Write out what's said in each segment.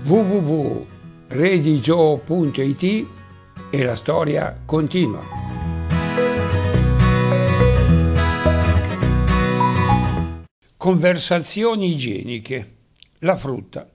www.redigio.it e la storia continua. Conversazioni igieniche. La frutta.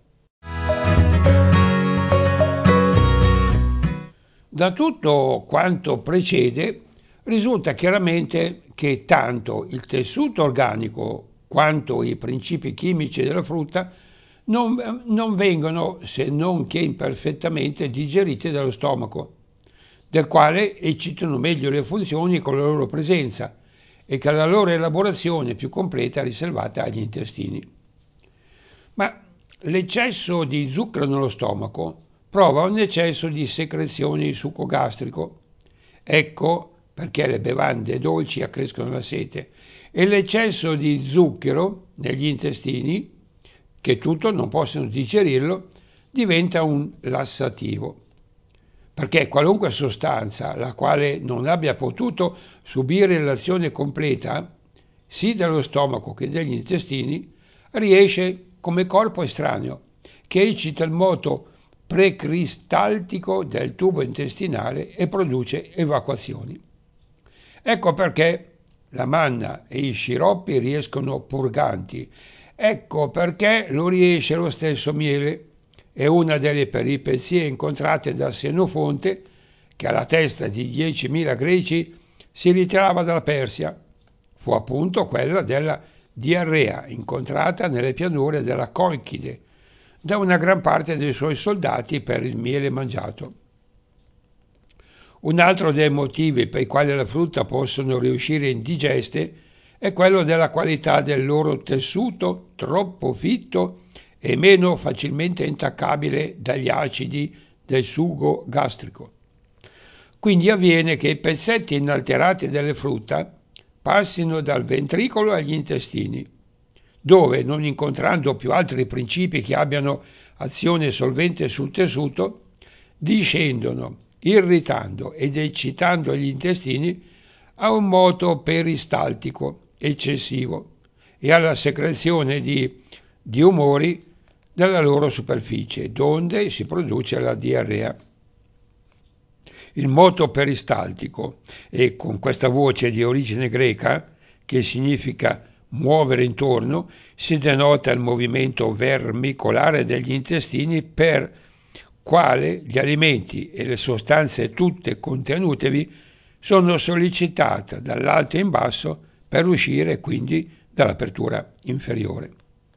Da tutto quanto precede risulta chiaramente che tanto il tessuto organico quanto i principi chimici della frutta non vengono, se non che imperfettamente, digeriti dallo stomaco, del quale eccitano meglio le funzioni con la loro presenza e che la loro elaborazione più completa è riservata agli intestini. Ma l'eccesso di zucchero nello stomaco prova un eccesso di secrezione di succo gastrico. Ecco perché le bevande dolci accrescono la sete, e l'eccesso di zucchero negli intestini, che tutto non possono digerirlo, diventa un lassativo. Perché qualunque sostanza la quale non abbia potuto subire l'azione completa, sì dello stomaco che degli intestini, riesce come corpo estraneo, che eccita il moto precristaltico del tubo intestinale e produce evacuazioni. Ecco perché la manna e i sciroppi riescono purganti, ecco perché lo riesce lo stesso miele. È una delle peripezie incontrate da Senofonte, che alla testa di 10.000 greci si ritirava dalla Persia. Fu appunto quella della diarrea incontrata nelle pianure della Colchide da una gran parte dei suoi soldati per il miele mangiato. Un altro dei motivi per i quali le frutta possono riuscire indigeste è quello della qualità del loro tessuto troppo fitto e meno facilmente intaccabile dagli acidi del sugo gastrico. Quindi avviene che i pezzetti inalterati delle frutta passino dal ventricolo agli intestini, dove, non incontrando più altri principi che abbiano azione solvente sul tessuto, discendono, irritando ed eccitando gli intestini a un moto peristaltico eccessivo e alla secrezione di umori dalla loro superficie, donde si produce la diarrea. Il moto peristaltico, e con questa voce di origine greca, che significa muovere intorno, si denota il movimento vermicolare degli intestini per quale gli alimenti e le sostanze tutte contenutevi sono sollecitate dall'alto in basso per uscire quindi dall'apertura inferiore.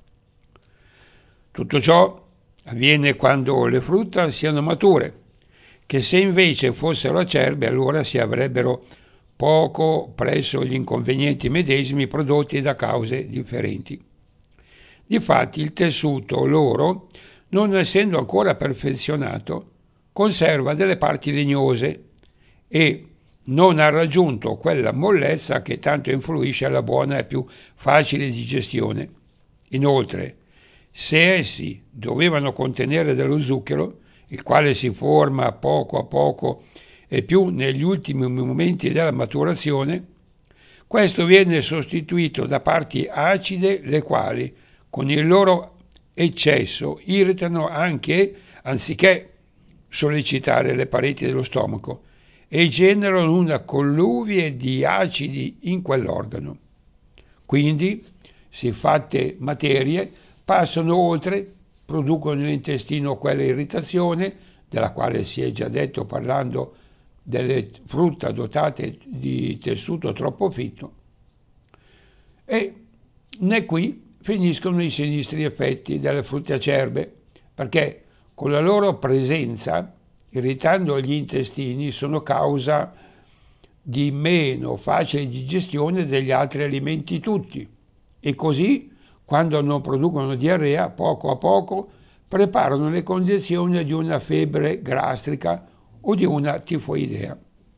Tutto ciò avviene quando le frutta siano mature, che se invece fossero acerbe allora si avrebbero poco presso gli inconvenienti medesimi prodotti da cause differenti. Difatti il tessuto loro, non essendo ancora perfezionato, conserva delle parti legnose e non ha raggiunto quella mollezza che tanto influisce alla buona e più facile digestione. Inoltre, se essi dovevano contenere dello zucchero, il quale si forma poco a poco e più negli ultimi momenti della maturazione, questo viene sostituito da parti acide, le quali, con il loro eccesso, irritano anche, anziché sollecitare le pareti dello stomaco, e generano una colluvie di acidi in quell'organo. Quindi, siffatte materie passano oltre, producono nell'intestino quella irritazione, della quale si è già detto parlando delle frutta dotate di tessuto troppo fitto, e né qui finiscono i sinistri effetti delle frutte acerbe, perché con la loro presenza, irritando gli intestini, sono causa di meno facile digestione degli altri alimenti tutti, e così, quando non producono diarrea, poco a poco preparano le condizioni di una febbre gastrica o di una tifoidea.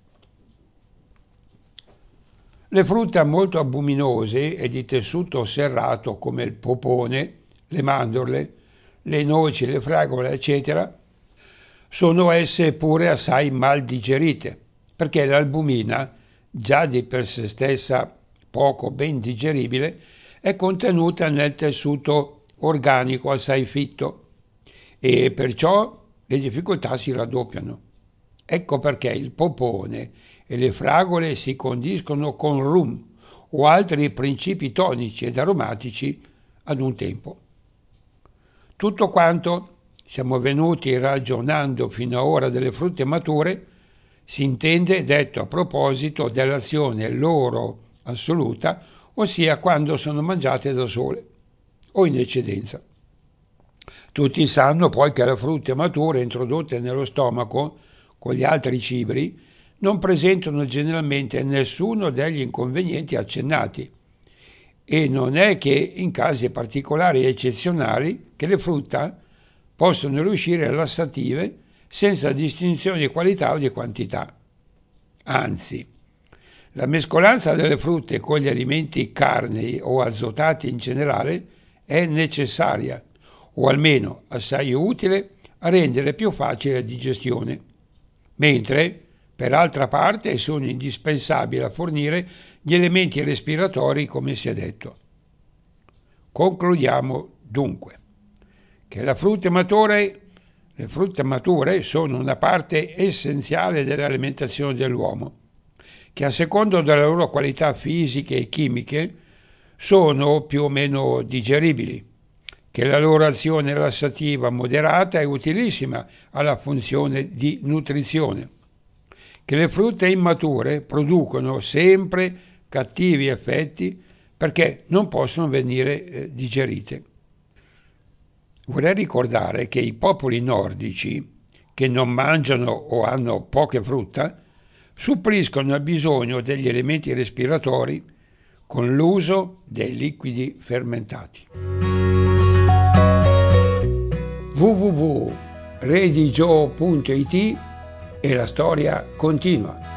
Le frutta molto albuminose e di tessuto serrato come il popone, le mandorle, le noci, le fragole, eccetera, sono esse pure assai mal digerite, perché l'albumina, già di per sé stessa poco ben digeribile, è contenuta nel tessuto organico assai fitto e perciò le difficoltà si raddoppiano. Ecco perché il popone e le fragole si condiscono con rum o altri principi tonici ed aromatici ad un tempo. Tutto quanto siamo venuti ragionando fino ad ora delle frutte mature si intende detto a proposito dell'azione loro assoluta, ossia quando sono mangiate da sole o in eccedenza. Tutti sanno poi che le frutte mature introdotte nello stomaco con gli altri cibi non presentano generalmente nessuno degli inconvenienti accennati e non è che in casi particolari e eccezionali che le frutta possono riuscire lassative senza distinzione di qualità o di quantità. Anzi, la mescolanza delle frutte con gli alimenti carnei o azotati in generale è necessaria, o almeno assai utile a rendere più facile la digestione, mentre, per altra parte, sono indispensabili a fornire gli elementi respiratori come si è detto. Concludiamo dunque che le frutte mature sono una parte essenziale dell'alimentazione dell'uomo, che a seconda delle loro qualità fisiche e chimiche sono più o meno digeribili, che la loro azione lassativa moderata è utilissima alla funzione di nutrizione, che le frutte immature producono sempre cattivi effetti perché non possono venire digerite. Vorrei ricordare che i popoli nordici, che non mangiano o hanno poche frutta, suppliscono il bisogno degli elementi respiratori con l'uso dei liquidi fermentati. www.redigio.it e la storia continua.